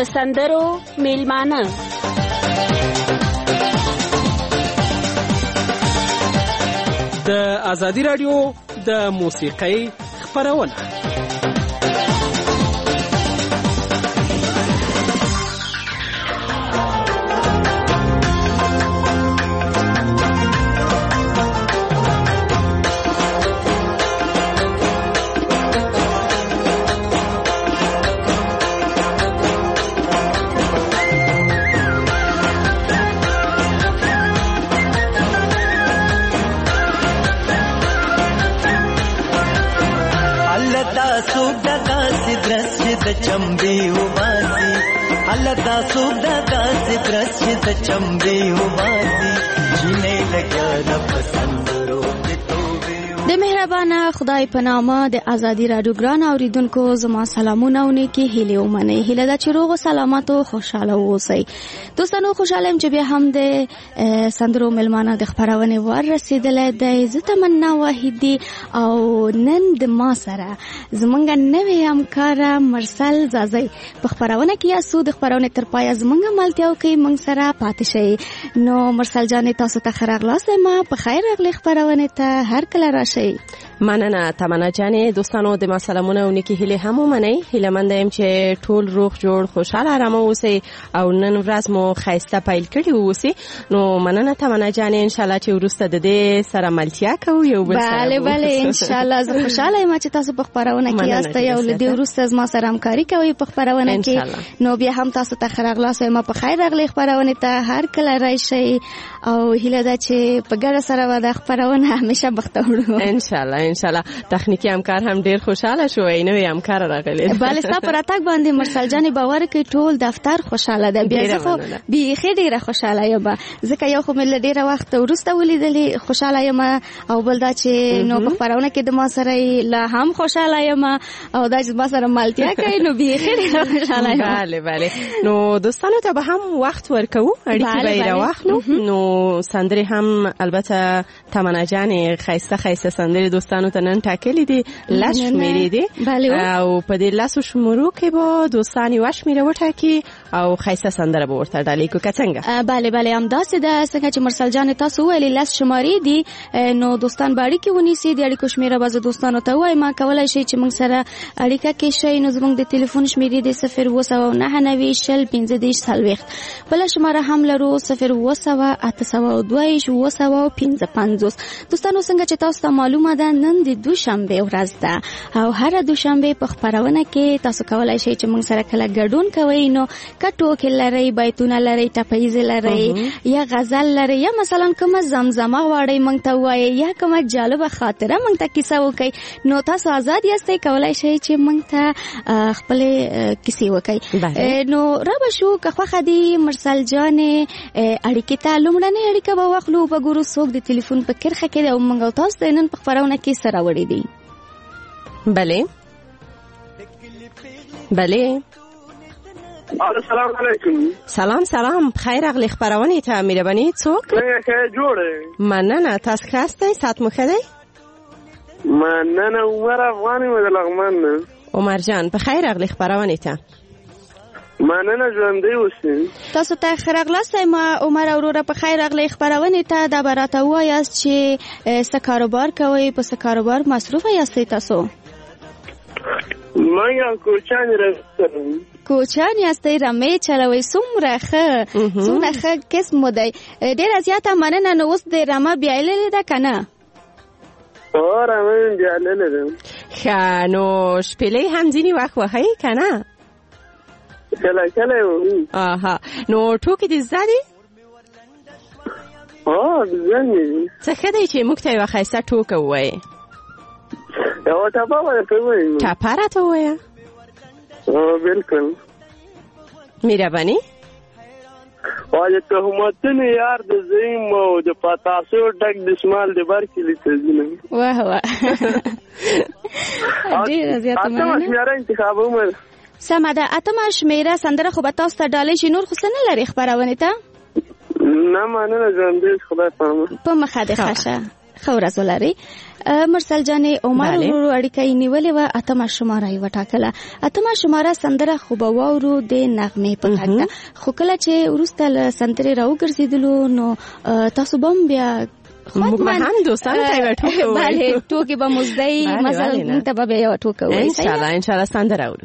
سندرو میلمانه د ازادي رادیو د موسیقۍ خپرونه. चंबी उबासी हलता सुबदा दासी ब्रश से चंबी उबासी जीने लगा रब संदरो د مهربانه خدای په نامه د ازادي رادیو ګران اوریدونکو زما سلامونه او نیکی هیله ومنئ. هیله ده چې روغ او سلامت او خوشاله اوسئ. دوستانو خوشاله یم چې بیا هم د سندرو ملمانه د خپرونې ور رسیدلې ده. زه تمنا واحدی او نن د ما سره زمونږ نوې همکاره مرسل زازی په خپرونه کې یاسو د خپرونې تر پایه زمونږ ملتیاو کې مونږ سره پاتې شئ. نو مرسل جانې تاسو ته ښه راغلاست. ما په خیر راغلی خپرونې ته هر کله راشئ. مننه تمنا جانې. دوستانو د ما سلامونه او نیکی هیله هم ومنئ. هیله مند یم چې ټول روغ جوړ خوشاله آرام اوسئ او نن ورځ مو ښایسته پیل کړي اوسئ. نو مننه تمنا جانې. ان شاء الله چې وروسته د دې سره ملتیا کوو یو بل سره. بله بله ان شاء الله. زه خوشاله یم چې تاسو په خپرونه کې یاست او له دې وروسته زما سره همکاري کوئ په خپرونه کې. نو بیا هم تاسو ته ښه راغلاست. ما په خیر راغلی خپرونه ته هر کله راشئ او هیله ده چې په ګډه سره به د خپرونه همیشه بختوړو ان شاء الله. ان شاء الله تخنیکی همکار هم ډیر خوشاله شو. نوې همکار راغلی. بله ستا پر اتاک باندې مرسل جان باور کوي ټول دفتر خوشاله ده. بیا زه خو بیخي ډیره خوشاله یم ځکه یو خو مل ډیره وخت وروسته ولیدلې خوشاله یم او بل دا چې نو په خبرونه کې د ما سره لا هم خوشاله یم او دا چې ما سره مالتیا کوي نو بیخي ډیره خوشاله یم. بله بله. نو دوستانو ته به هم وخت ورکو اړیکې به راوخلو. نو سندرې هم البته تمنا جان خیسته خیسته سندرې دوستانو ته نن ټاکلې دي لس شمیرې دي او په دې لاسو شمرو کې به دوستان یو شمیره وټاکي او خیسته سندره به ورته ډالۍ کو که څنګه. بله بله همداسې ده څنګه چې مرسل جان تاسو ویلې لس شمارې دي نو دوستان به اړیکې ونیسي. د اړیکو شمیره به زه دوستانو ته وایم. کولی شئ چې موږ سره اړیکه کې شئ. نو زموږ د تلیفون شمیرې د 07990 بله شماره هم لرو 08082 دوستانو څنګه چې تاسو ته معلومه ده نن د دوشنبه ورځ ده او هر دوشنبه په خپرونه کې تاسو کولای شئ چې موږ سره کله ګډون کوئ. نو کټو کې لري بیتونه لري ټپایز لري یا غزل لري یا مثلا کومه زمزمه غواړئ موږ ته وایي یا کومه جالبه خاطره موږ ته کیسه وکړئ. نو تاسو آزاد یاستئ کولای شئ چې موږ ته خپل کیسې وکړئ. نو را به شو که خوښه دي مرسل جانې اړیکې ته لومړنۍ اړیکه به واخلو به ګورو څوک د تلیفون په کرښه کې او موږ تاسو ته نن په خپرونه کې سره وړي دي. بله بله. السلام علیکم. سلام سلام. خیر اغلی خبرونه ته مهرباني څوک؟ ښه جوړه. مننه تاسو خاصه سات مو خدای. مننه عمر افغانی مدلغمن. عمر جان په خیر اغلی خبرونه ته. مننه ژوندۍ اوسئ. تاسو ته ښه راغلاست. ما عمر وروره په خیر راغلی خپرونې ته. دا به راته ووایاست چې څه کاروبار کوئ په څه کاروبار مصروفه یاستئ تاسو؟ ما یو کوچان رسم. کوچان یاستئ رمې چلوئ. څومره ښه قسم مو دی. ډېره زیاته مننه. نو اوس د رمه بیایللې ده که نه؟ رمه مې بیایللې ده. ښه نو شپېلۍ هم ځینې وخت وهئ که نه؟ کله کله وهو. آها نو ټوکې دې زده دي؟ زده مې دي. څه ښه دی چې موږ ته یوه ښایسته ټوکه ووایې. یوه ټپه به درته ووایم. ټپه راته ووایه. بلکل. مهرباني. د تهمتونو یار د زیم او د پتاسو ډک دسمال د بر کلي ته ځینم. واه واه ډېره زیاته مننه. اتمه شمیره انتخابوم. سمه ده. اتمه شمیره سندره خو به تاسو ته ډالۍ شي. نور خو څه نه لري خپرونې ته؟ نه مننه ژوندۍ خدای پامه. په مخه دې ښه شه. ښه ورځ ولرئ. مرسل جانې عمر ورو اړیکه یې نیولې وه، اتمه شماره یې وټاکله. اتمه شماره سندره خو به واورو د نغمې په غږ ده، خو کله چې وروسته له سندرې راوګرځېدلو نو تاسو به هم بیا موږ به هم دوستانو ته یوه ټوکه ووایو. بله ټوکې به مو زده یي، مثلا موږ ته به بیا یوه ټوکه ووایي. انشاءالله سندره اورو.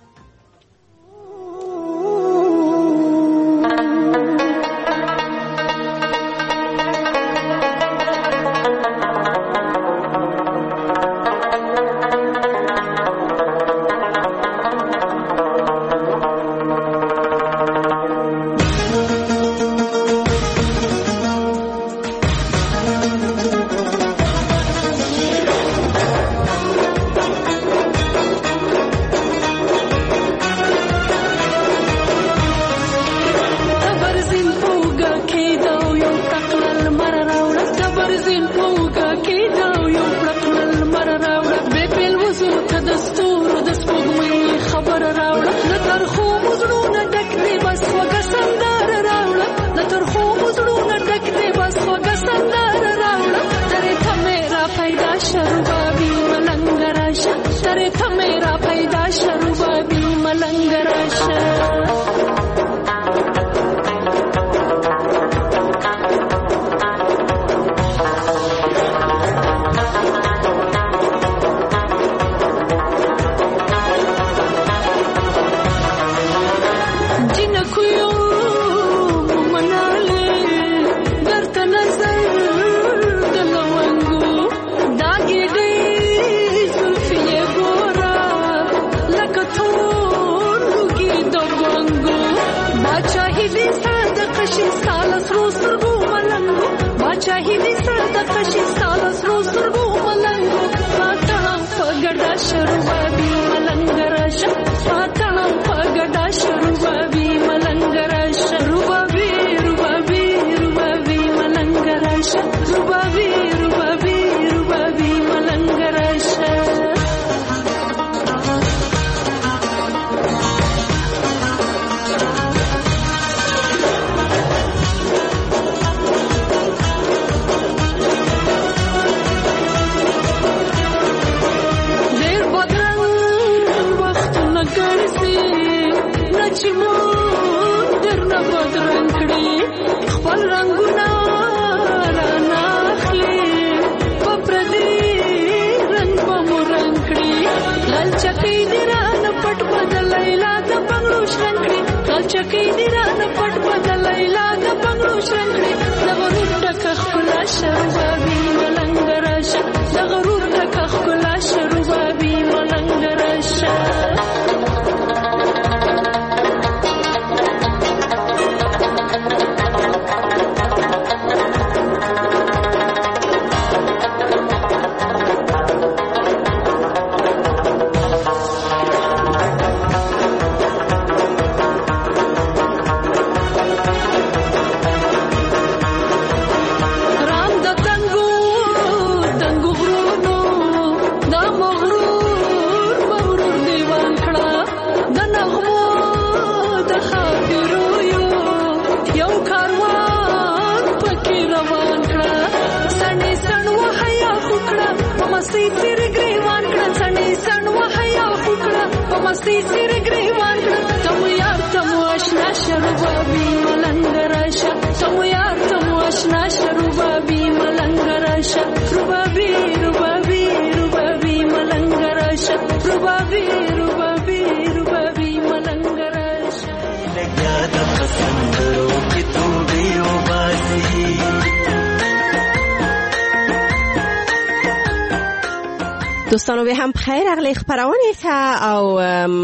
دوستانو به هم خیر اغلی خبرونه ته او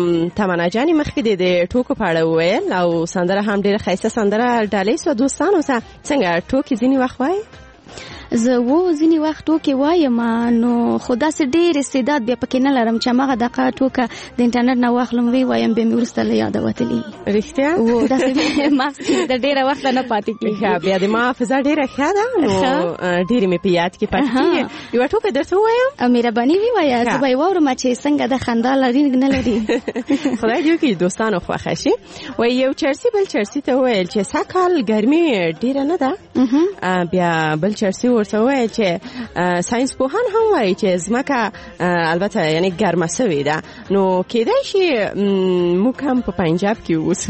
تمنا جانی مخکې د ټوکو په اړه وویل او سندره هم ډیره ښایسته سندره ډالۍ سو. دوستانو ته څنګه ټوکې ځینې وخت وایي؟ زه ځینې وخت ټوکې وایم، نو خو داسې ډېر استعداد بیا پکې نه لرم چې هماغه دقه ټوکه د انټرنیټ نه واخلم وی وایم، بیا مې وروسته له یاده وتلي. رښتیا؟ داسې مغز د ډېره وخته نه پاتې کېږي. بیا د ما حافظه ډېره ښه ده، نو ډېرې مې په یاد کې پاتې کېږي. یوه ټوکه درته ووایم؟ مهرباني ووایه، زه به یې واورم چې څنګه د خندا لري نه لري. خدای دې وکړي دوستانو خوښه شي. وایي یو چرسي بل چرسي ته وویل چې سږ کال ګرمي ډېره نه ده. بیا بل چرسي ورته وایي چې ساينس پوهان هم وایي چې ځمکه البته یعنی ګرمه شوې ده، نو کېدای شي موږ هم په پنجاب کې اوسو.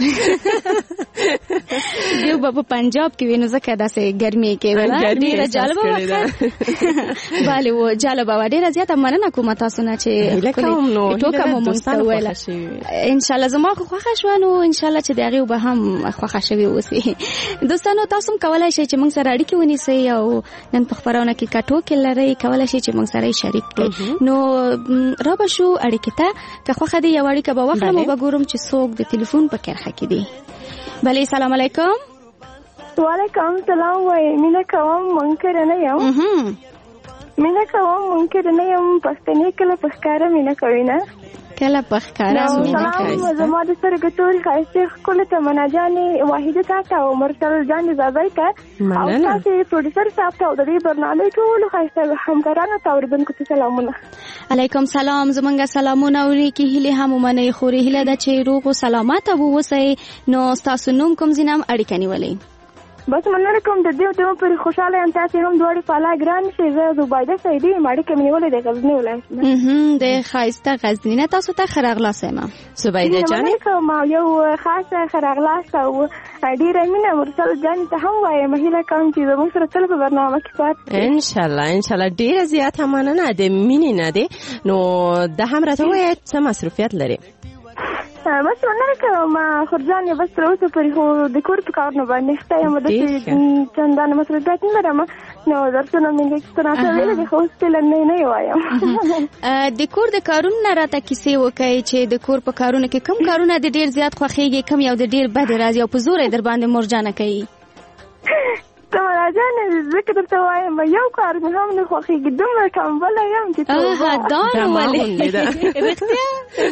دیو په پنجاب کې وینو ځکه داسې ګرمي کې ولا ډیره جالبه وه. bale و جالبه و ډیره زیاته مننه کوم تاسو نه چې ټوکه مو مونږ ته ویله. ان شاء الله زما خو خوښه شو، نو ان شاء الله چې دغه به هم خوښه شوي اوسي. دوستانو تاسو هم کولای شئ چې موږ سره اړیکه ونیسئ او نن په خبرونه کې کټوکې لرئ، کولای شئ چې موږ سره شریک کړئ. نو را به شو اړیکې ته که خوښه دی یو اړیکه به واخلم او به ګورم چې څوک د تلیفون په کرښه کې دی. بله سلام علیکم. وعلیکم سلام. وای مینا کوم منکر نه یم. مینا کوم منکر نه یم، پښتنې کله پښکاره مینا کوي نه کله پښکاره مینا کوي. زما د سترګو ټول ښایسته ښکلې تمنا جانې واحده تا او مرسل جان زابای ته او تاسو پروډوسر صاحب ته او د دې برنامې ټول ښایسته همکارانو ته اوریدونکو ته سلامونه. علیکم سلام. زمونږ سلامونه اورېکې هیلې هم ومنئ. خورې هیله ده چې روغ او سلامت واوسئ. نو ستاسو نوم کوم ځای نه اړیکه نیولئ؟ بس مننه کوم د دې پر خوشاله یم. تاسو هم دواړې فعاله ګران شئ. زه زبیده سعیدي یم، اړیکه مې نیولې د غزني ولایت نه. د ښایسته غزني نه تاسو ته ښه راغلاست یم. زبیده جانې کوم یو خاصه ښه راغلاست او ډېره مینه مرسل جانې ته هم وایم. هیله کوم چې زموږ سره تل په برنامه کې پاتې شئ. انشاءالله ډېره زیاته مننه. د مینې نه دی نو د هم راته وایه څه مصروفیت لري؟ بس مننه کوم خورجان. بس تر اوسه پورې خو د کور په کارونو باندې اخته یم، داسې چندانې مصروفیت نه لرم. نو درسونه مې څه ویلې دي خو اوس تل نه وایم. د کور د کارونو نه راته کیسې وکړئ چې د کور په کارونو کې کوم کارونه د ډېر زیات خوښېږي، کوم یو د ډېر بد راځي او په زور یې در باندې مورجانه کوي؟ تمنا جانې ځکه درته وایم یو کار مې هم نه خوښېږي، دومره کمبله یم چې دا ولې رښتیا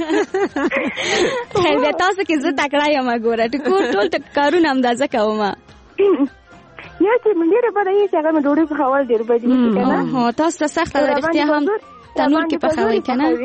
خیر دی. تاسو کې زه تکړه یم ګوره کور ټول کارونه اندازه کوم. یا چې مې ډېره بده یې چې هغه مې ډوډۍ پخول ډېر بد وي که نه. تاسو ته سخته ده رښتیا هم تنور کې پخوئ که نه؟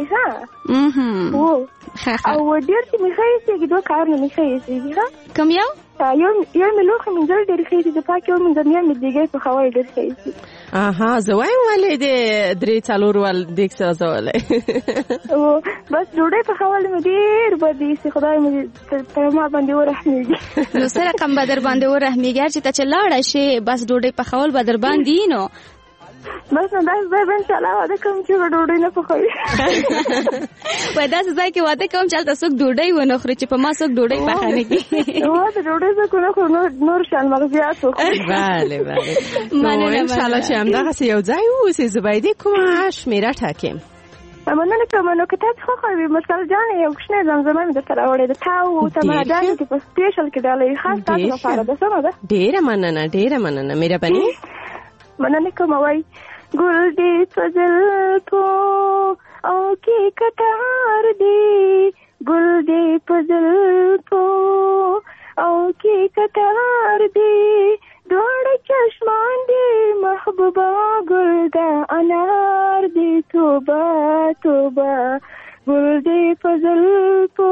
او ډېر چې مې ښه ایسېږي دوه کارونه مې ښه ایسېږي. کوم یو؟ یو مې لوښي مینځل ډېر ښه ایسي، د پاکې ومینځم یا مې دیګی پخول ډېر ښه ایسي. زه وایم ولې د 3-4 ول دیګ سازولی. بس ډوډۍ پخول مې ډېر بد ایسي، خدای مې پر ما باندې ورحمېږي. نو څه رقم به در باندې ورحمېږي؟ هر چې ته چې لاړه شې بس ډوډۍ پخول به در باندې نو بس نو داسې ځای به انشاءالله واده کوم چې به ډوډۍ نه پخوي. وایي داسې ځای کې واده کوم چې هلته څوک ډوډۍ ونه خوري چې په ما څوک ډوډۍ پخه نه کړي. د ډوډۍ څوک ونه خوري نور شان مغزیات وخوري. بله نو انشاءالله چې همدغسې یو ځای واوسې. زبیدې کومه شمېره ټاکې؟ مننه کوم. نو که تاسو خوښوي مرسل جانې یو کوچنی زمزمه مې درته راوړې ده، تا او تمنا جانې چې په سپیشل کې ډالۍ خاص تاسو لپاره ده. سمه ده؟ ډېره مننه مهرباني. مننه کوم. وایي ګل دې په زلفو او کې کټار دی، ګل دې په زلفو او کې کټار دی، دواړه چشمان دې محبوبه ګل دا انار دی، توبه توبه ګل دې په زلفو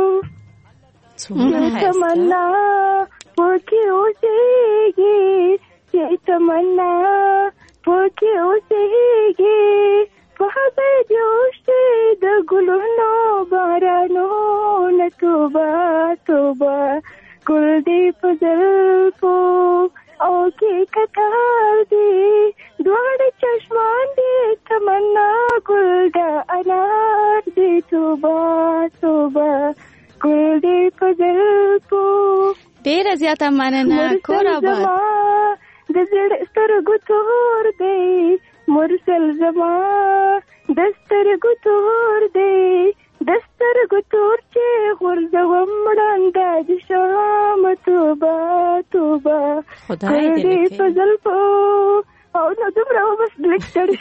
تمنا پکې اوسېږي، چې تمنا پکې اوسېږي، په هغه جوشې د ګلونو بارانونه، توبه توبه ګل دې په زلفو او کې کټار دی، دواړه چشمان دې تمنا ګل د انار دی، توبه توبه ګل دې په زلفو. ډېره زیاته مننه. کور آباد. د زړه سترګو تور دی مرسل زما، د سترګو تور دی، د سترګو تور چې غورځوم مړنده د شام، توبه توبه خدای دې په زلفو. او نو دومره بس لږ ستړي.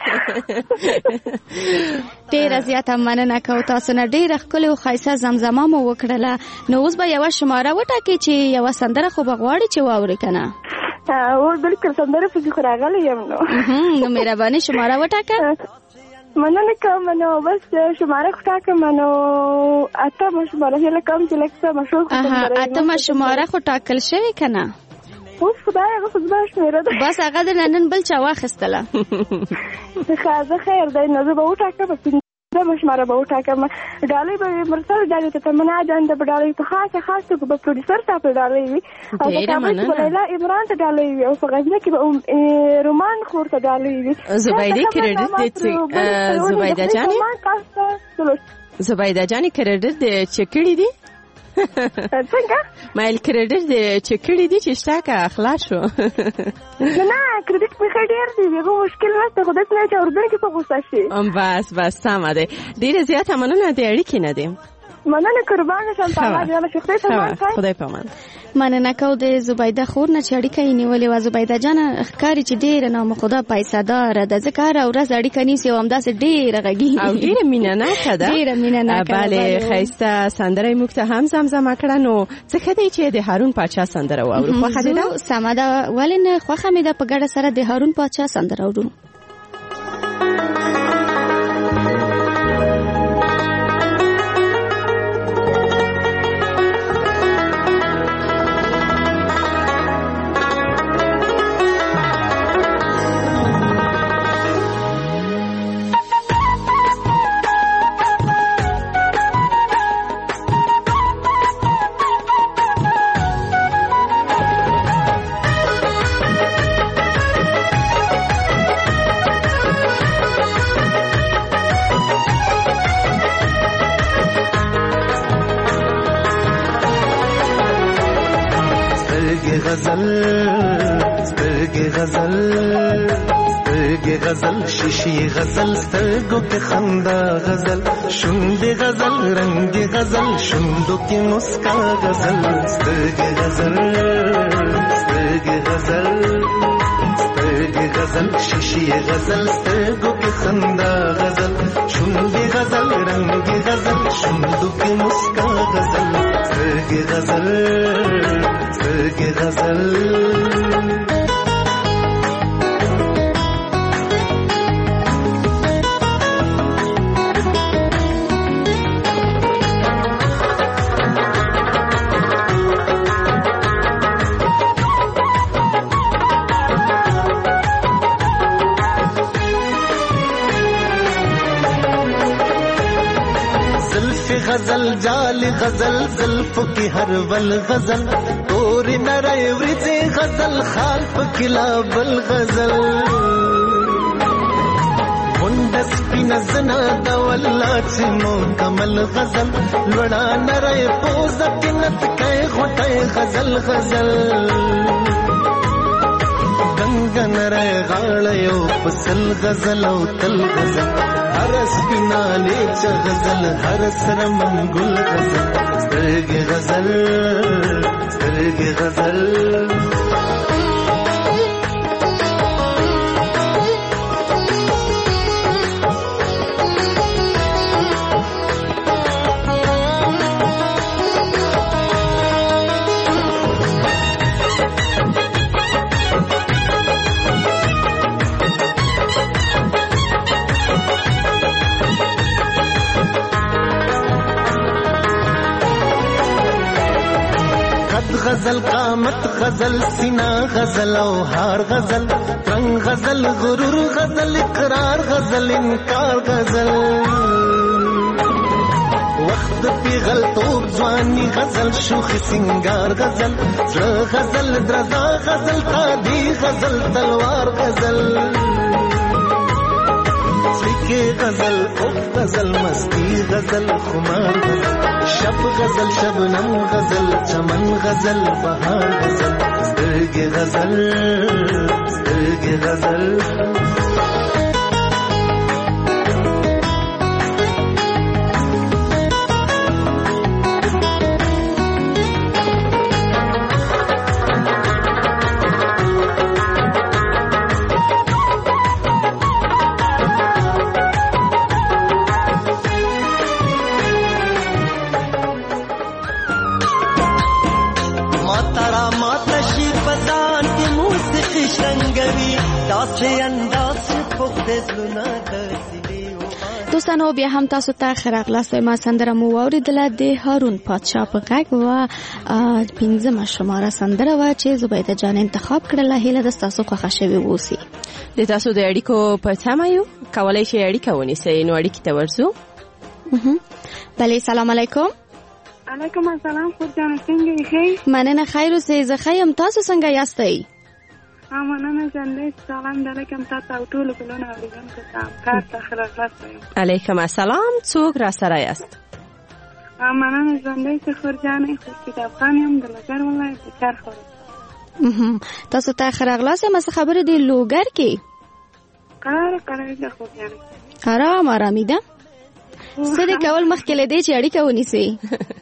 ډېره زیاته مننه کوو تاسو نه. ډېره ښکلې او ښایسته زمزمه مو وکړله. نو اوس به یوه شماره وټاکئ چې یوه سندره خو به غواړئ چې واورئ که نه؟ بلکل سندره پکې خو راغلی یم. نو مهرباني شماره وټاکه. مننه کوم. نو بس شماره خو ټاکم. نو اتمه شماره هیله کوم چې لږ څه مشهور. اتمه شماره خو ټاکل شوې که نه؟ اوس خدای هغه خو زما شمېره ده. بس هغه د نن بل چا واخیستله. ښه خیر دی نو زه به وټاکم پنځمه شماره به وټاکم. ډالۍ به وي مرسل ډالۍ ته تمنا جان ته به ډالۍ په خاص توګه به پروډیوسر صاحب ته ډالۍ وي او په کابل کې به لیلا عمران ته ډالۍ وي او په غزني کې به رومان خور ته ډالۍ وي. زبیده کریډټ دې زبیده جانې زبیده جانې کریډټ دې چک کړی دی څنګه مایل کریډټ دې چک کړی دی چې شتا کا اخلاص شو. نه کریډټ په ډیر دی هغه مشکل نشته خو داسې نه چې اردن کې په غوسه شي. بس سمه ده. ډیره زیاته مننه دې اړیکې نه دي. مننه قربان شم تعالی جل شخصیت خدای پامان. مننه کو د زبیده خور نه چې اړیکه یې نیولې و. زبیده جان ښکاري چې ډیره نام خدا پیسې دار ده ځکه هر ورځ اړیکه نیسي او همداسې ډیره غږیږي او ډیره مینه ناکه ده. ډیره مینه ناکه. بله ښایسته سندره موږ ته هم زمزمه کړه. نو څه ښه دی چې د هارون پاچا سندره واورو. خوښه دې ده؟ سمه ده ولې نه خوښه مې ده په ګډه سره د هارون پاچا سندره اورو. غزل شیشی غزل سترگو کے خندا غزل شند غزل رنگ غزل شندو کی مسکا غزل سترگ غزل سترگ غزل سترگ غزل شیشی غزل سترگو کے خندا غزل شند غزل رنگ غزل شندو کی مسکا غزل سترگ غزل سترگ غزل. غزل جال غزل زلفو کی ہر ول غزل توری نرے ورزے غزل خالف کلاب الغزل منڈس پی نزنا دولا چمو کمل غزل لڑا نرے پوز کنت کے غٹے غزل غزل گنگا نرے غاڑیو پسل غزل او تل غزل ہر سپینا لیچ غزل ہر سر منگل غزل سترگ غزل سترگ غزل. غزل قامت غزل سینا غزل او ہار غزل رنگ غزل غرور غزل اقرار غزل انکار غزل وقت پی غلطوب ځواني غزل شوخ سنگار غزل زړه غزل درزا غزل تادي غزل تلوار غزل سکه غزل اوف غزل مستی غزل خمار غزل شب غزل شبنم غزل چمن غزل بہار غزل سترگ غزل سترگ غزل. دوستانو بیا هم تاسو ته خراغلاس ما سندره مو اوریدله د هارون پادشاه په غږ و 15 شماره سندره و چې زبیده جان انتخاب کړله. هیله د تاسو خوښه شوي ووسی. د تاسو د اړیکو په تمه یو، کولای شئ اړیکه ونیسئ. نو اړیکې ته ورځو. بله سلام علیکم. علیکم السلام. خود جان څنګه یې؟ مننه خیر اوسئ. زه ښه یم، تاسو څنګه یاستئ؟ مننه جنې. سلام علیکم تاسو او ټول ګلونه اوریدونکو ته کار ته خراغلاس وایم. علیکم السلام. څوک را سره یاست؟ مننه جنې. سفر جانې خو د افغان یم د لوګر ولایت د کار خور. تاسو ته خراغلاس یم. څه خبره دی لوګر کې؟ قرار ده خو جانې. آرامي ده. څه دې کول مخکې له دې چې اړیکه ونیسئ؟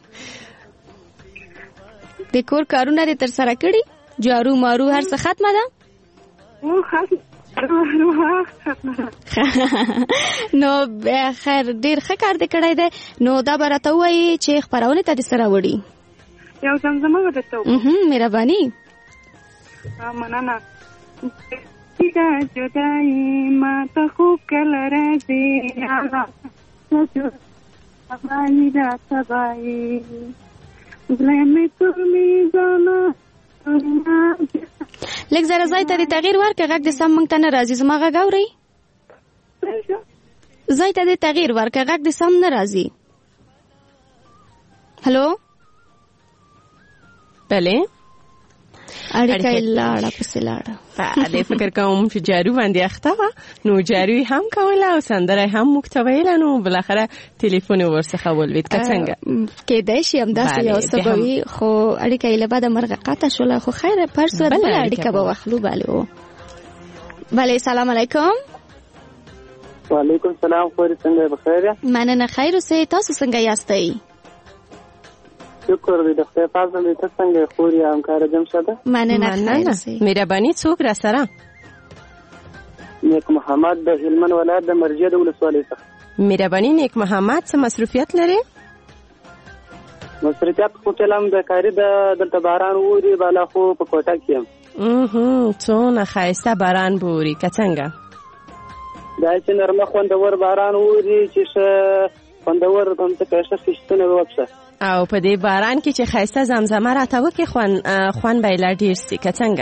د کور کارونه دې ترسره کړي؟ جارو مارو هر څه ختمه ده؟ نو خیر ډیر ښه کار دې کړی دی. نو دا به راته ووایي چې خپرونې ته دې څه راوړي؟ یو زمزمه به درته وکړم. مهرباني. مننه. جدایي ما ته خوب کله راځي سبایی دا سبایی زلمی ترمی زانا. لږ زره ځای ته دې تغییر ورکړه، غږ دې سم موږ ته نه راځي. زما غږ اورئ؟ ځای ته دې تغییر ورکړه، غږ دې سم نه راځي. هلو. بله اړیکه یې لاړه پسې لاړه. بله فکر کوم چې جارو باندې اخته وه، نو جارو هم کوله او سندره هم موږ ته ویله، نو بالاخره تلیفون یې ورڅخه ولوېد. که څنګه کېدای شي همداسې یو څه به وي، خو اړیکه یې له بده مرغه قطع شوله. خو خیر په هر صورت بله اړیکه به واخلو. بله سلام علیکم. وعلیکم سلام. خوري څنګه بخیر؟ مننه خیر اوسئ. تاسو څنګه یاستئ؟ شکر دې د خدای فضل دې. ته څنګه خوري همکاره جمشده؟ مننه خیر اوسئ. مهرباني. څوک را سره؟ نیک محمد د هلمند ولایت د مرجې د ولسوالۍ څخه. مهرباني. نیک محمد څه مصروفیت لري؟ مصروفیت خو کلام د کاری دلته باران ووري بالا خو په کوټه کې یم. څونه ښایسته باران به ووري. که څنګه؟ دا چې نرمه خوندور باران ووري چې خوندور هم څه کښه خشتونه وکړه. او په دې باران کې چې ښایسته زمزمه راته وکړي خوند به یې لا ډېر سي. که څنګه؟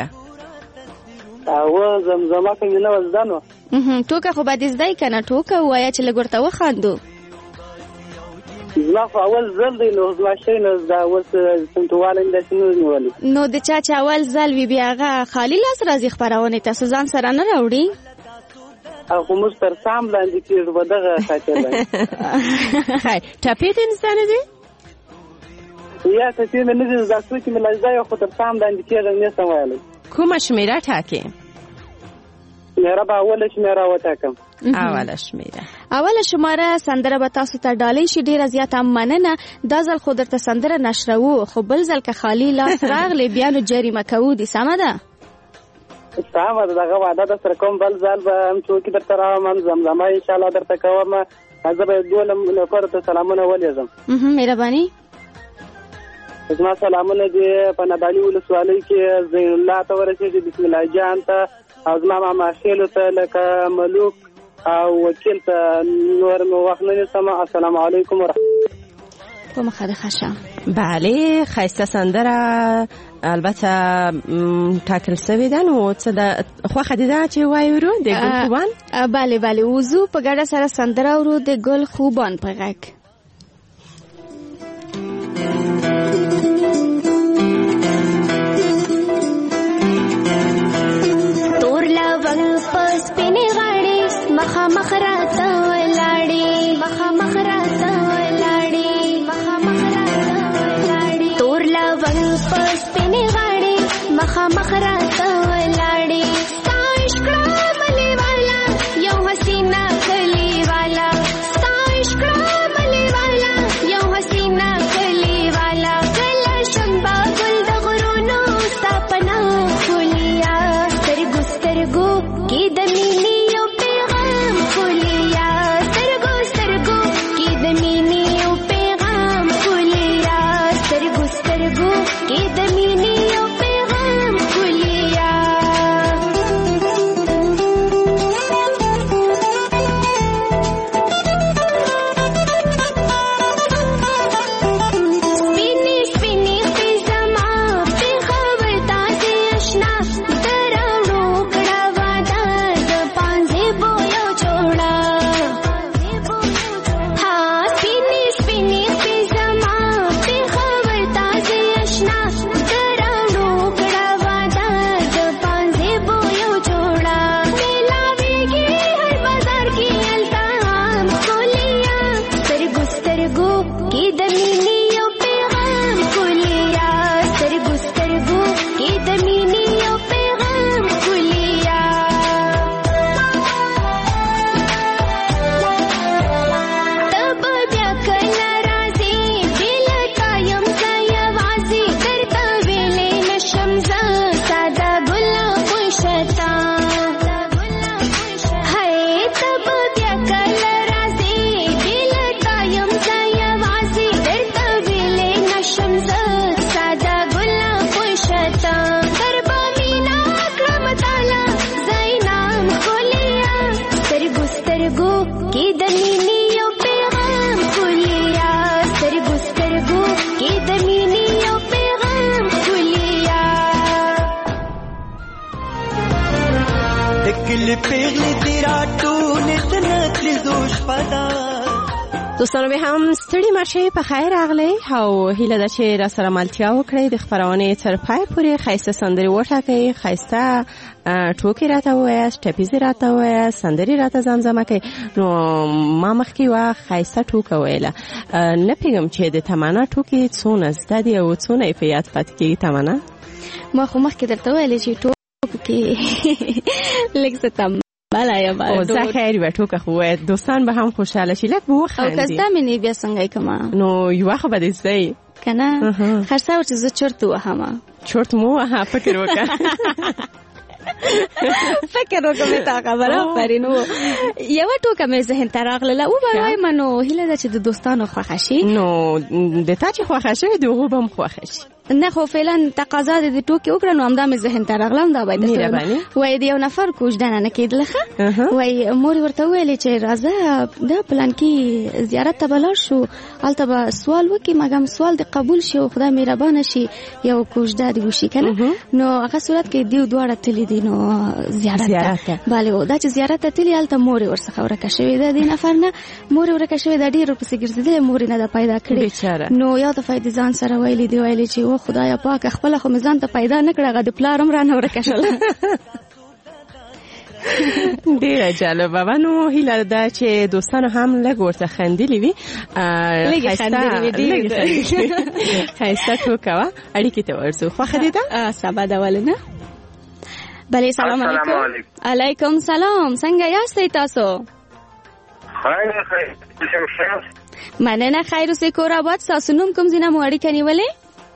او زمزمه که مې نه وه زده نو ټوکه خو به دې زده یې که نه؟ ټوکه ووایه چې لږ ورته وخاندو. زما خو اول ځل دی نو زما شی نه زده. اوس چمتووالی مې داسې نه نیولي. نو د چا چې اول ځل وي بیا هغه خالي لاس راځي خپرونې ته، ځان سره نه راوړي؟ او خو موږ تر سام لاندې کېږو په دغه خاطر باندې. خیر ټپې دې زده نه دي؟ یا ټپې مې نه دي زده، څو چې مې لا زده یم خو تر سام لاندې کېږم نه سم ویلی. کومه شمېره ټاکې؟ شمېره به اوله شمېره وټاکم. اوله شماره سندره به تاسو ته ډالۍ شي. ډیره زیاته مننه. دا ځل خو درته سندره نشروو، خو بل ځل که خالي لاس راغلی بیا نو جریمه کوو. دې سمه ده؟ سمه ده. دغه وعده در سره کوم. بل ځل به هم څوکي درته راوړم، زمزمه انشاءالله درته کوم. زه به دوله نوکرو ته سلامونه ولېږم. مهرباني. زما سلامونه دې په نادعلي ولسوالۍ کې زین الله ته ورسېږي، بسم الله جان ته او زما ماما خیلو ته لکه ملوک او وکیل ته. نور مې وخت نه نیسم. السلام علیکم ورحمة. په مخه د خشم. بله ښایسته سندره البته ټاکل سوې ده. نو څه ده خوښه دې ده چې وایو د ګل خوبان؟ بله وضو په ګډه سره سندره اورو د ګل خوبان په غږ. تور لونګ په سپینې غاړې مخامخ راته ولاړې، مخامخ راته ولاړې، مخامخ راته ولاړې. تور لونګ په سپینې غاړې مخامخ راته ولاړې. ستا عشق راملې والا یو حسینه کلی والا، ستا عشق راملې والا یو حسینه کلی والا. کله شنبه ګل د غرونو ستا پناه خولیا، سترګو سترګو کې د مینې یو پیغام خولیا، سترګو سترګو کې د مینې یو پیغام خولیا، سترګو سترګو کې د مینې یو پیغام خولیا. پیغلی دی راټولې د نکلې دوش پدا. دوستانو به هم ستړي مشه په خیر راغلی او هیله ده چې را سره ملتیا وکړئ. د خبرونې تر پای پورې ښایسته سندرې وټاکئ، ښایسته ټوکې راته ووایاست، ټپیزې راته ووایاست، سندرې راته زمزمه کړئ. نو ما مخکې وه ښایسته ټوکه ویله، نه پوهېږم چې د تمنا ټوکې څونه زده دي او څونه یې په یاد پاتې کېږي. تمنا ما خو مخکې درته ویلې چې ټوکو کې لږ څه تم بله یا او زه خیر به ټوکه خو وایه، دوستان به هم خوشحاله شي، لږ به وخندي. او که زده مې نه بیا څنګه یې کړمه نو یوه خو به دې زده یې که نه خرڅه وه چې زه چرت ووهمه. چرت مو ووهه، فکر وکړه. فکر وکړم تا خبره آفرین. یوه ټوکه مې ذهن ته راغله، ووایم نو هیله ده چې د دوستانو خوښه شي. نو د تا چې خوښه شوې د هغو به هم خوښه شي. نه خو فعلا تقاضا د ټوکې وکړه نو همدا مې ذهن ته راغله، همدا باید وایي د یو نفر کوژدنه نه کېدله ښه. وایي مور یې ورته وویلې چې راځه دا پلانکي زیارت ته به لاړ شو، هلته به سوال وکړي، مګم سوال دې قبول شي او خدای مهربانه شي یو کوژده دې وشي که نه. نو هغه صورت کې دیو دواړه تللي دي نو زیارت ته. بله دا چې زیارت ته تللي هلته مور یې ورڅخه ورکه شوې ده، دې نفر نه مور یې ورکه شوې ده، ډېر ورپسې ګرځېدلی، مور یې نه ده پیدا کړې. نو یا دفعه دې ځان سره ویلي دي ویلې چې خدایا پاکه خپله خو مې ځان ته پیدا نه کړه، هغه د پلار هم رانه ورکه شوله. ډیره جالبه وه. نو هیله ده چې دوستانو هم لږ ورته خندلي وي، ښایسته ټوکه وه. اړیکې ته ورځو، خوښه دې ده؟ سبا ده ولې نه. بلې سلام علیکم. علیکم سلام، څنګه یاستئ تاسو؟ مننه، خیر اوسئ، کور آباد. ستاسو نوم کوم ځای نه مو اړیکه نیولې؟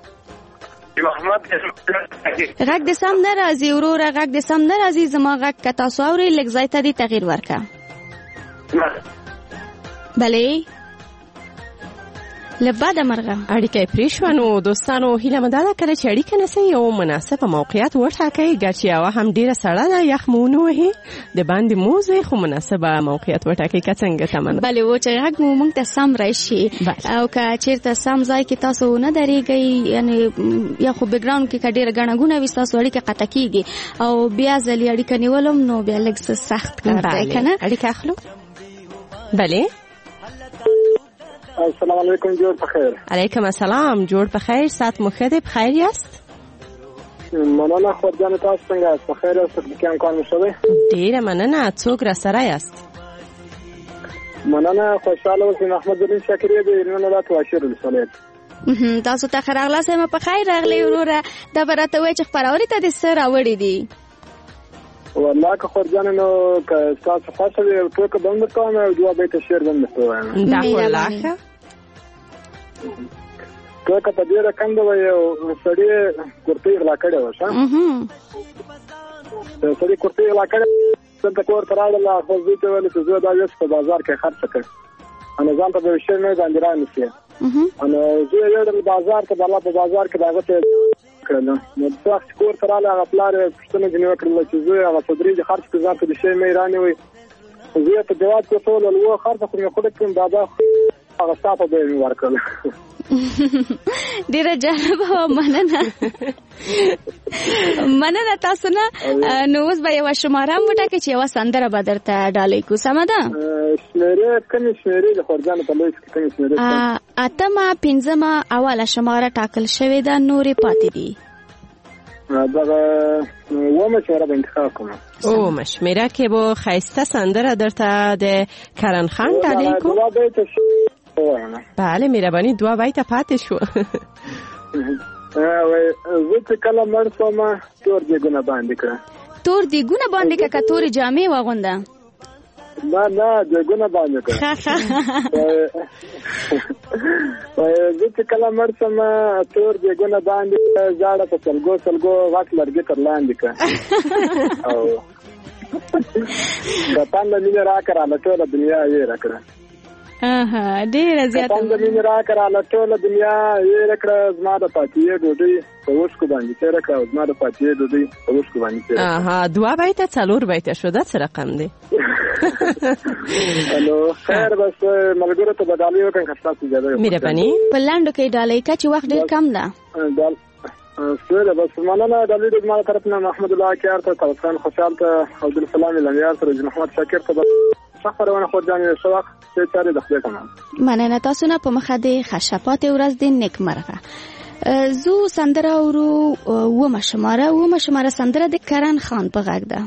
غږ دې سم نه راځي وروره، غږ دې سم نه راځي. زما غږ که تاسو اورئ لږ ځای ته دې تغییر ورکړه. بلې له بده مرغه اړیکه یې پرې شوه. نو دوستانو هیله مې دا ده کله چې اړیکه نیسئ یو مناسبه موقعیت وټاکئ، ګرچې هوا هم ډېره سړه ده، یخ مو ونه وهي، د باندې موزئ، خو مناسبه موقعیت وټاکئ. که څنګه تمنا؟ بلې و چې غږ مو موږ ته سم راشي او که چېرته سم ځای کې تاسو ونه درېږئ، یعنې یا خو بیکګراونډ کې که ډېره ګڼه ګونه وي ستاسو اړیکه قطع کېږي او بیا ځلې اړیکه نیولم نو بیا لږ څه سخت کار دی که نه. اړیکه اخلو. بلې السلام علیکم، جوړ بخیر. علیکم السلام، جوړ بخیر. ساعت مو ښه دی؟ بخیر یاست؟ مننه. خورجانې تاسو څنګه یاست؟ بخیر یاست؟ تکنیکي کار مو ښه دی؟ ډېره مننه. څوک را سره یاست؟ مننه، خوشحاله اوسئ. محمد زلیم شاکري دی، ایران ولایت واشیر ولسوالۍ. تاسو ته ښه راغلاست. یم په خیر راغلی وروره. دا به راته وایي چې خپرونې ته دې څه راوړي دي؟ والله که خورجانې نو که ستاسو خوښه وي یو ټوکه به هم درته وایم او دوه بیته شعر به هم درته وایم. دا خو لا ښه. ټوکه په ډېره کنده وه، یو سړي کورتۍ غلا کړې وه ښه. یو سړي کورتۍ غلا کړې دلته کور ته راغله، خپل زوی ته ویلې چې زوی دا یوس په بازار کې خرڅه کړ، نو ځان ته به یو شی نه باندې رانیسي. نو زوی یې یوړل بازار ته، الله په بازار کې د هغه ته کړل. نو د وخت چې کور ته راغله هغه پلار یې پوښتنه ځینې وکړله چې زوی هغه صدري دې خرڅ کړي، ځان ته د شی مې رانیوئ. زوی یې په جواب کې ورته وویل و خرڅه خو مې خوړه کړم، بابا هغه ستا په بیه مې ورکړل. ډیره جالبه وه. مننه. مننه تاسو نه. نو اوس به یوه شماره هم وټاکئ چې یوه سندره به درته ډالۍ کړو، سمه ده؟ شمېرې کومې شمېرې د خورجانو په لیست کې کومې شمېرې؟ اتمه، پنځمه، اوله شماره ټاکل شوې ده، نورې پاتې دي. دغه اومه شمېره به انتخاب کوم. اومه شمېره کې به ښایسته سندره درته د کرن خان ډالۍ کړو. بله مهرباني، دوه بیته پاتې شو. زه چې کله مړ شوم تور دیګونه باندې کړه. تور دیګونه باندې کړه که تورې جامې واغونده؟ نه دیګونه باندې کړه. زه چې کله مړ شوم تور دیګونه باندې ژاړه په سلګو سلګو غټ لرګي تر لاندې کړه. او کتان د مینې راکړه ټوله دنیا یې راکړه. ډېره زیاته کتان د مینې راکړه ټوله دنیا یې راکړه. زما د پاتې ډوډۍ په وشکو باندې تېره کړه او زما د پاتې ډوډۍ په وشکو باندې تېره کړه. دوه بیته څلور بیته شو، دا څه رقم دی؟ نو خیر بس ملګرو ته به ډالۍ وکړم که ستاسو اجازه وي. مهرباني. په لنډو کې ډالۍ که چې وخت ډېر کم ده. سره بس مننه د لیدو ما طرف نه محمد الله کیار ته توسان خوشحال ته عبد السلام لمیار سره محمد شاکر ته خبرونه خو ځان شوق چې چاري د خپل کمه مننه تاسو نه په مخه د خشپات ورځ د نیک مرغه زو سندره ورو و مشماره سندره د کرن خان په غږ ده.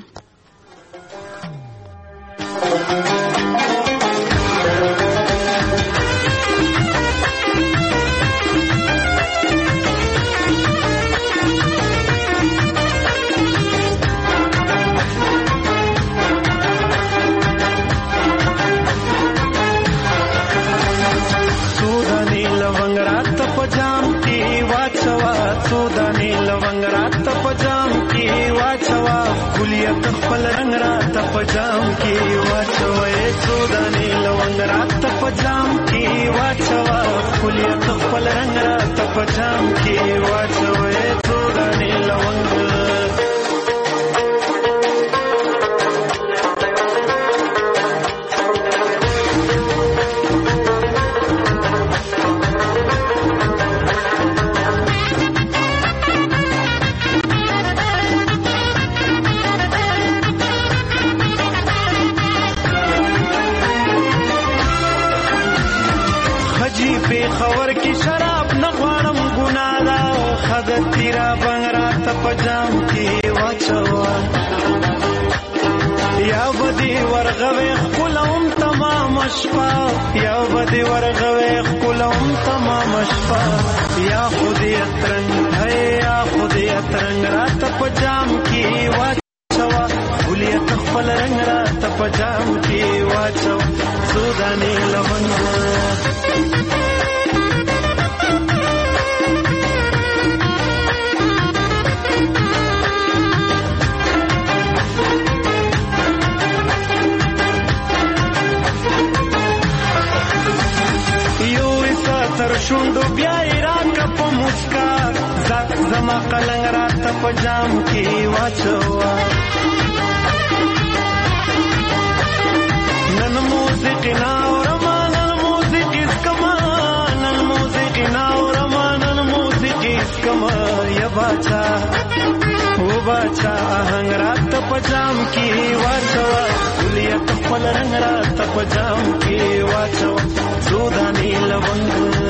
ګلیت خپل رنگ راته پجام کې واچوي سوداني لونګ راته پجام کې واچوا ګلیت خپل رنگ راته پجام کې واچوي سوداني لونګ خور کی شراب نغوانم گنادا خدت تیرا بنگرا تپجام کی واچوا یا بدی ورغوی خلوم تمام شپا یا بدی ورغوی خلوم تمام شپا یا خودی اترنگ ہے یا خودی اترنگ را تپجام کی واچوا گلیت خپل رنگ را تپجام کی واچوا سودانی لونگ شوندو بیا ایران کا په مسکا زما قلنګ راته پجام کې واچوا نن موسیقي ناورما نن موسیقي اسکما نن موسیقي ناورما نن موسیقي اسکما یا باچا او باچا آهنګ راته پجام کې واچوا ګلیت خپل رنگ راته پجام کې واچوا سوداني لونګ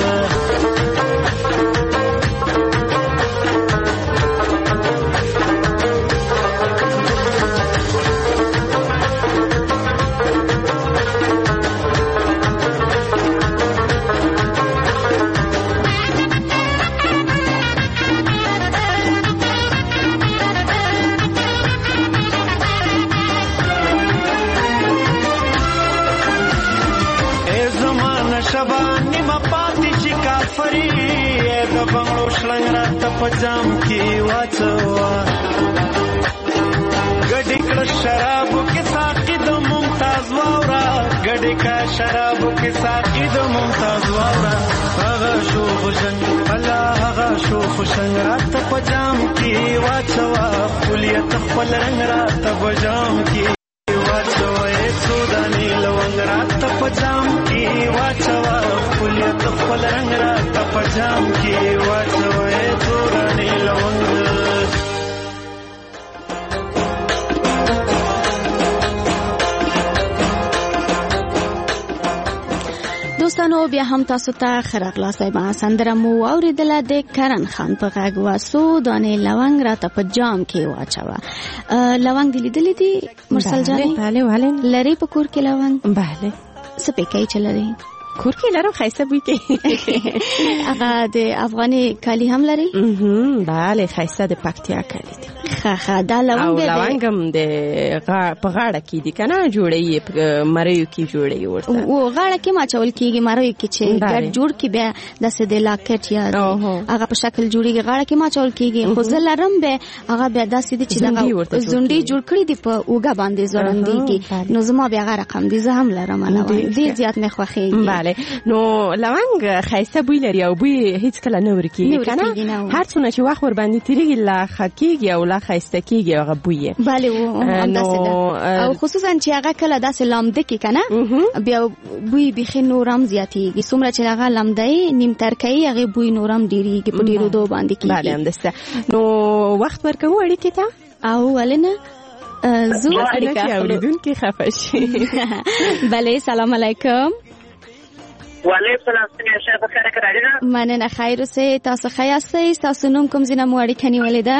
شبانی ما پاتی چی کافری د بنگلو شلنگ راته پجام کی واچوا گډی کړه شرابو کې ساقي د ممتاز واورا گډی کا شرابو کې ساقي د ممتاز واورا هغه شو خوشنګ الله هغه شو خوشنګ راته پجام کی واچوا کلیت خپل رنگ راته پجام کی واچوا سودانی لونګ راته پجام کی واچوا کلیت خپل رنگ راته پجام کی واچوا سودانی لونګ دوستانو بیا هم تاسو ته خراغلاسای ما سندره مو اوریدله د کرن خان په غږ واسو دانې لونګ راته په جام کې واچوه لونګ دی لیدلې دي مرسل جانې بله لري په کور کې لونګ بله سپیکای چلري کور کې لرم خایسته بوی کې هغه د افغاني کالی هم لري بله خایسته د پکتیا کالی دي خا دا لونګ او لونګم د په غاړه کې دي کنه جوړي مریو کې جوړي ورته او غاړه کې ما چول کېږي مریو کې چې ګډ جوړ کې بیا د سده لاکټ یا هغه په شکل جوړيږي غاړه کې ما چول کېږي خو زلرم به هغه بیا د سده چې دا زونډي جوړ کړی دی په اوګه باندې زورندې کې نو زما بیا غاړه رقم دي زه هم لرم نه ډیر زیات مې خوښيږي بله نو لونګ خایسته بوی لري او بوی هیڅ کله نه ورکی کنه هر څونه چې وخت ور باندې تیریږي لا خکیږي او لا خسته کیږي هغه بوی. بله و او خصوصا چې هغه کله داسې لامده کې کنه بیا بوی بيخي نورم زیاتیږي. څومره چې هغه لامده نیم ترکي هغه بوی نورم ډیریږي په ډیرو دو باندې کیږي. بله همدسته. نو وخت ورکوو اړیکې ته او ولنه زو اړیکه اوریدونکو خفه شي. بله سلام علیکم. وعلیکم السلام. څنګه په خیر کې راځئ؟ مننه خیر اوسئ. تاسو ښه یاستئ؟ تاسو نوم کوم ځای نه مو اړیکه نیولې ده؟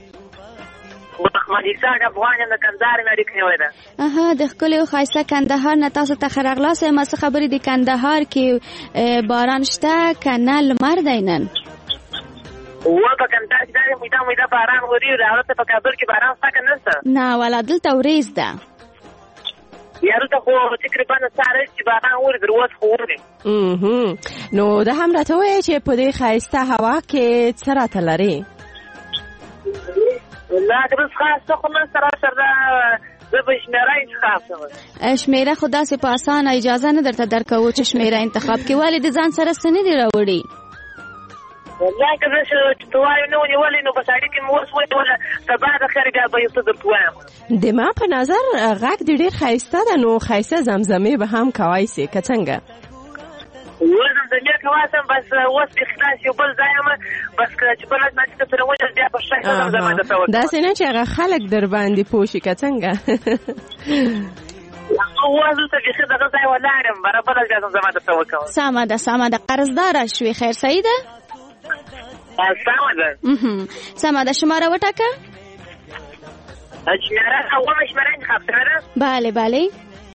محمد اسحاق افغان یم د کندهار نه اړیکه نیولې ده. د ښکلي او ښایسته کندهار نه تاسو ته ښه راغلاست. یم څه خبرې د کندهار کې باران شته که نه لمر دی نن؟ و په کندهار کې میده باران وري. راوته په کابل کې باران شته که نشته؟ نه ولا دلته وریځ ده. یارته خو تقریبا ساره چې باران وري دروازه خو وري. نو دا هم راته وایي چې په دې ښایسته هوا کې څه راته لري؟ لا که بس خاصه خو من سراسر زه به شمیره انتخاب کوم. شمیره خو داسې په اسانه اجازه نه درته درکوو چې شمیره انتخاب کې. ولې د ځان سره څه نه دي راوړي؟ والله که زه چې وایو نه ونیولې نو په سړي کې مې اوس ونیوله سبا د خیر بیا به یو څه درته وایم. د ما په نظر غږ دې ډېر ښایسته ده. نو ښایسته زمزمې به هم کوای سې که څنګه؟ زمزمې کواسم بس اوس کې خلاص یو بل ځای یم بس چې بل ځای چې سره وجه بیا په ښایسته زمزمې درته وکړم. داسې نه چې هغه خلک در باندې پوه شي که څنګه؟ اوس دلته بیخي دغه ځای ولاړ یم برابره بیا زمزمې درته وکړم. سمه ده قرضداره شوې. خیر صحیح ده؟ سمه ده. شماره وټاکه. شماره انتخاب شوې ده؟ بله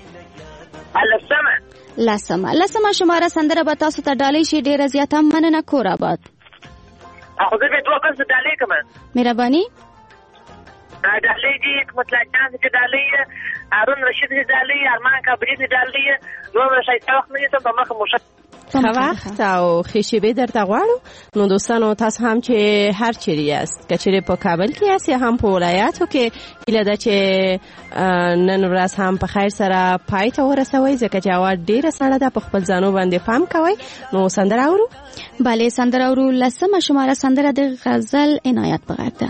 لسمه شماره سندره به تاسو ته ډالۍ شي. ډیره زیاته مننه. کور آباد. خو زه به دوه کسو ډالۍ کوم. مهرباني. ډالۍ دي مطلق جان چې ډالۍ هارون رشید چې ډالۍ ارمان کابری چې ډالۍ نور شایسته وخت نه ته په مخه مو ښه وخت او ښې شېبې درته غواړو. نو دوستانو تاسو هم چې هر چیرې یاست که چیرې په کابل کې یاست یا هم په ولایاتو کې هیله ده چې نن ورځ هم په خیر سره پای ته ورسوئ ځکه چې هوا ډېره سړه ده. په خپل ځانو باندې پام کوئ. نو سندره اورو. بله سندره اورو. لسمه شماره سندره د غزل عنایت په غږ ده.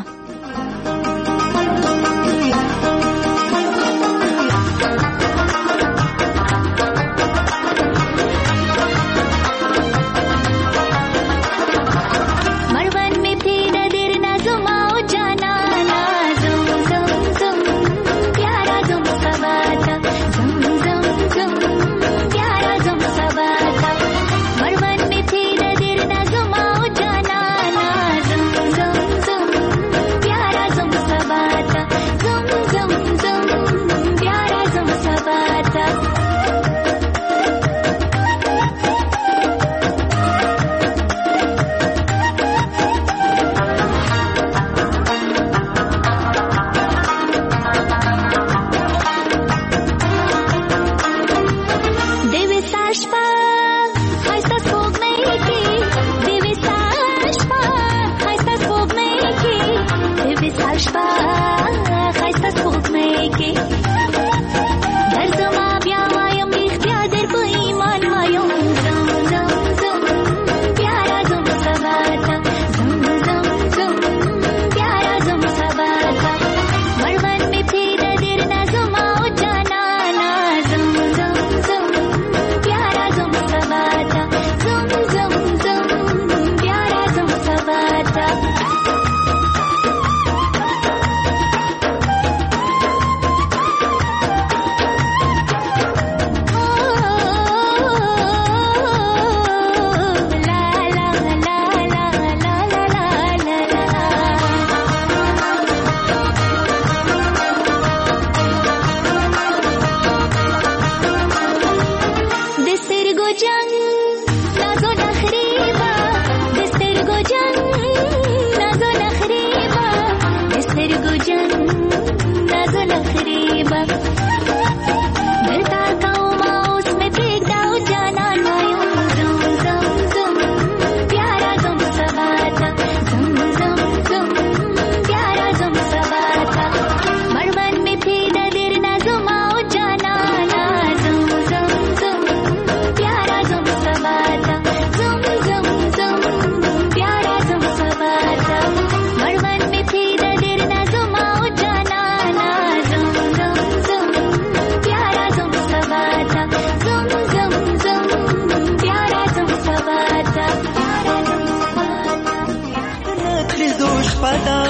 شپدا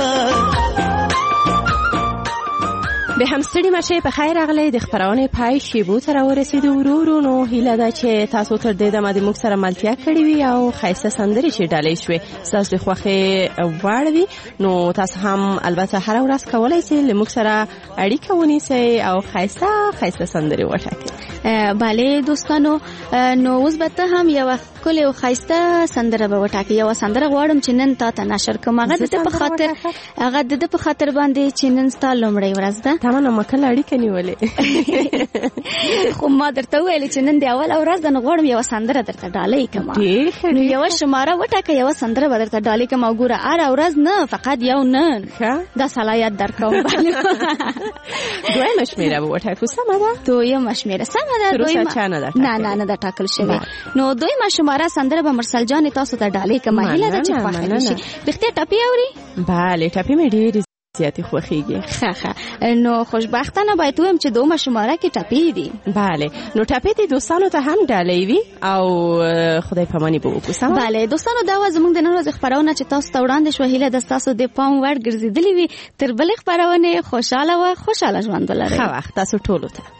به هم ستړي مشه په خیر راغلی د خبرونه پای شیبو تر ورسېدو ورورو نو هیله ده چې تاسو تر دې دمه د موږ سره ملتیا کړې وي او خایسته سندرې چې ډالۍ شوې تاسو د خوښې واړوي نو تاسو هم البته هر ورځ کولای شئ له موږ سره اړیکه ونیسئ او خایسته سندرې وټاکئ. bale دوستانو نو اوس به ته هم یو کله او خایسته سندره به وټاکې یو سندره غواړم چې نن تا ته نشر کوم هغه د په خاطر باندې چې نن ستا لومړی ورځ ده تمام مکه اړیکه نیولې خو ما درته ویل چې نن دی اول ورځ ده نو غواړم یو سندره درته ډالۍ کوم نو یو شماره وټاکې یو سندره به درته ډالۍ کوم او ګوره هر ورځ نه فقط یو نه دا صلاحیت درکوم دویمه شمیره به وټاکو سمه ده دویمه شمیره سمه ده نه دا ټاکل شوی نو دویمه شماره سندره به مرسل جان تاسو ته ډالۍ کوم هیله ده چې خوښ شي رښتیا ټاپي اوري bale ټاپي مې ډېر زیاتې خوښیږي نو خوشبختانه باید وایم چې دومره شماره کې ټاپي دي bale نو ټاپي دي دوستانو ته هم ډالۍ وي او خدای پاماني به وکړو سم bale دوستانو دا زموږ د نن ورځې خبرونه چې تاسو ته وړاندې شو هیله ده تاسو د پام وړ ګرځېدلې وي تر بلې خبرونه خوشاله ژوند ولرئ ښه وخت تاسو ټولو ته